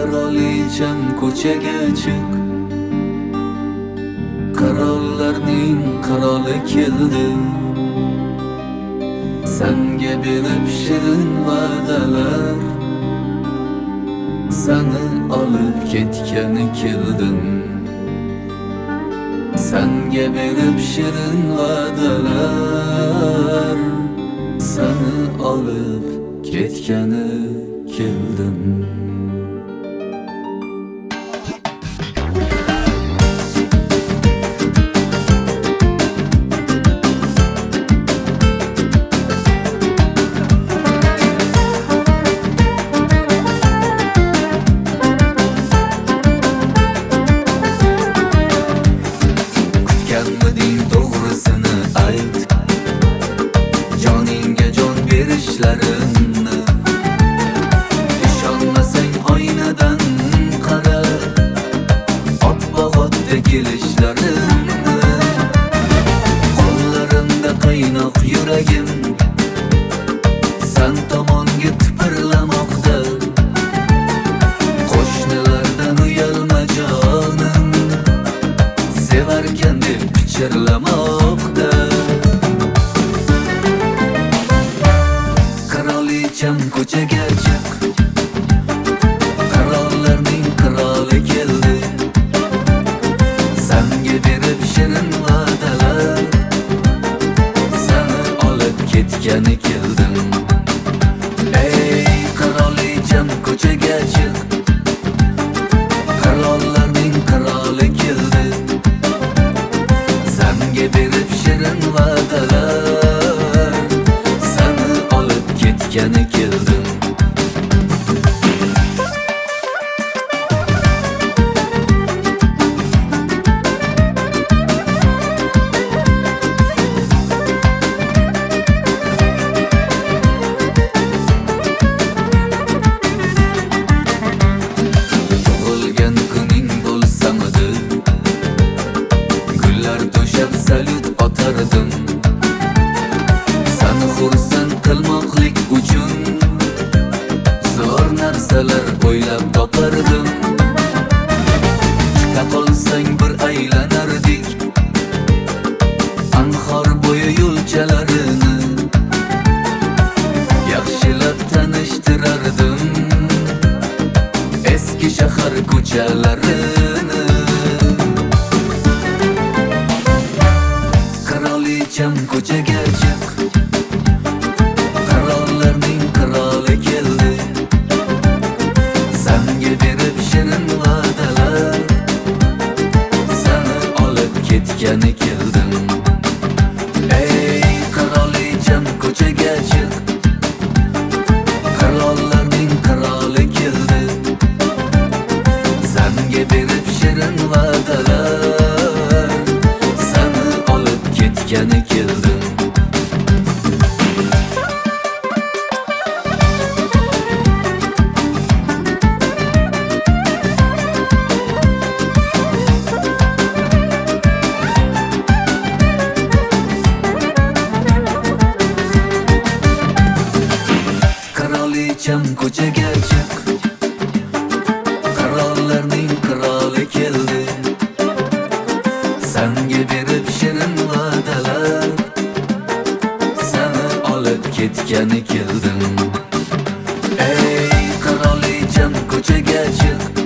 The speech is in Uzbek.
Qirolicham ko'chaga chiq, qirollarning qiroli keldi. Senga berib shirin va'dalar, seni olib ketgani keldim. Senga berib shirin va'dalar, seni olib ketgani keldim. Kutganmiding to'g'risini ayt, joningga jon berishlarimni. Ishonmasang oynadan qara, oppoq otda kelishlarimni. Qo'llarimda qaynoq yuragim san tomonga tipirlamoqda. Qo'shnilardan uyalma jonim, sevarkan deb pichirlamoqda. Qirolicham ko'chaga chiq, qirollarning qiroli keldi. Senga berib shirin va'dalar, seni olib ketgani keldim. Ey qirolicham ko'chaga chiq, qirollarning qiroli keldi. Senga berib shirin va'dalar, seni olib ketgani keldim. Tug'ilgan kuning bo'lsamidi, gullar to'shab salut otardim. Seni xursand qilmoqlik uchun zo'r narsalar o'ylab topardim. Chiqa qolsang bir aylanardik anhor bo'yi yo'lchalarini. Yaxshilab tanishtirardim eski shahar ko'chalarini. Qirolicham ko'chaga chiq, qirollarning qiroli keldi. Senga berib shirin va'dalar, seni olib ketgani keldim. Ey qirolicham ko'chaga chiq, qirollarning qiroli keldi. Senga berib shirin va'dalar, seni olib ketgani keldim. Qirolicham ko'chaga chiq, qirollarning qiroli keldi. Senga berib shirin va'dalar, seni olib ketgani keldim. Ey qirolicham ko'chaga chiq,